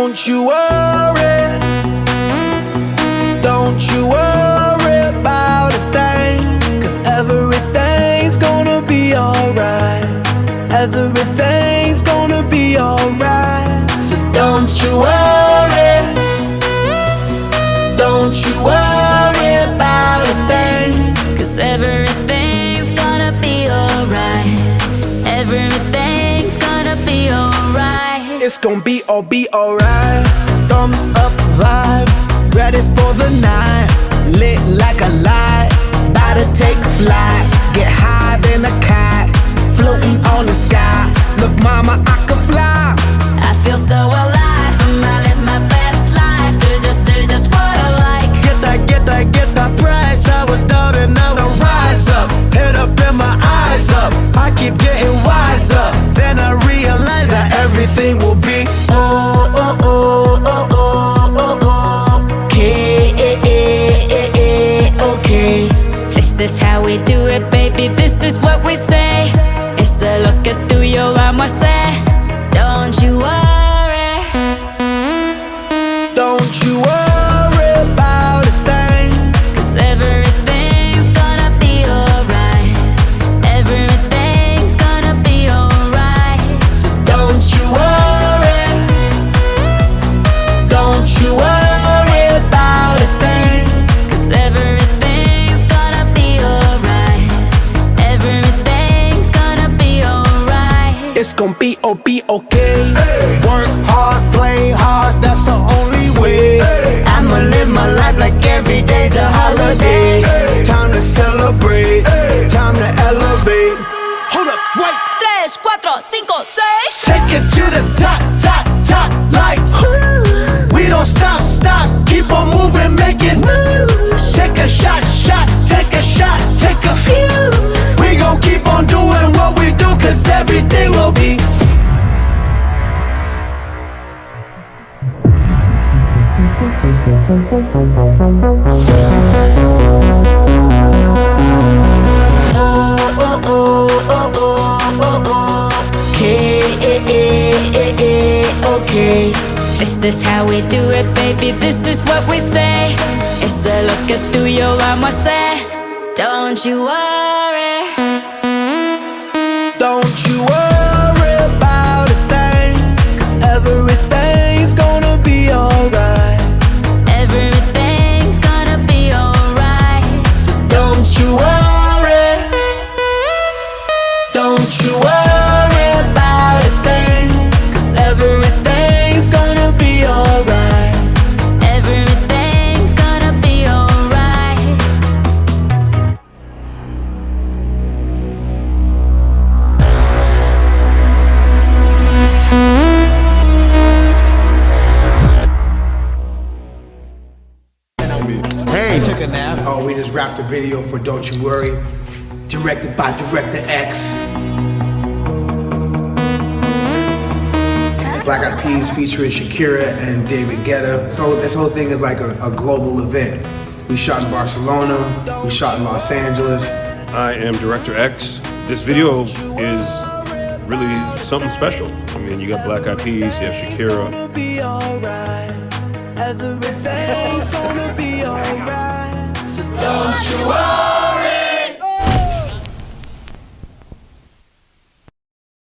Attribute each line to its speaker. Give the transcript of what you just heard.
Speaker 1: Don't you worry, don't you worry about a thing, 'cause everything's gonna be alright. Everything's gonna be alright. So don't you worry, don't you worry about a thing,
Speaker 2: 'cause everything's gonna be alright. Everything's gonna be alright.
Speaker 1: it's gonna be alright. Thumbs up vibe, ready for the night. Lit like a light, about to take a flight. Get higher than a cat, floating on the sky. Look mama, I could fly.
Speaker 2: I feel so alive, and I live my best life. Do just what I like.
Speaker 1: Get that price. I was down and now I rise up. Head up and my eyes up. I keep getting wiser. Then I realize that everything will be okay.
Speaker 2: This is how we do it, baby. This is what we say. It's a look at through your arm, I say. Don't you worry.
Speaker 1: Don't you worry about a thing,
Speaker 2: 'Cause everything's gonna be alright. Everything's gonna be alright.
Speaker 1: so don't you worry. Don't you worry about a thing,
Speaker 2: 'Cause everything's gonna be alright. Everything's gonna be alright.
Speaker 1: it's gonna be okay. Work hard, play hard, that's the only way. I'ma live my life like every day's a holiday. Time to celebrate, time to elevate. Hold up, wait.
Speaker 2: 3, 4, 5, 6.
Speaker 1: Take it to the top, top, top, like we don't stop, keep on moving, make it moves. Take a shot, take a shot, take a few. We gon' keep on doing what we do, 'cause everything will be. Okay.
Speaker 2: This is how we do it, baby. This is what we say. It's a look at through your arm, I say. Don't you worry.
Speaker 1: Don't you worry about a thing, 'cause everything's gonna be alright.
Speaker 2: Everything's gonna be alright.
Speaker 1: So don't you worry, don't you worry about a thing, 'cause everything's gonna be alright.
Speaker 2: Everything's gonna be alright.
Speaker 3: Hey, took a nap. Oh, we just wrapped the video for Don't You Worry, directed by Director X. Black Eyed Peas featuring Shakira and David Guetta. So this whole thing is like a global event. We shot in Barcelona, we shot in Los Angeles.
Speaker 4: I am Director X. This video is really something special. I mean, you got Black Eyed Peas, you have Shakira.
Speaker 1: Everything's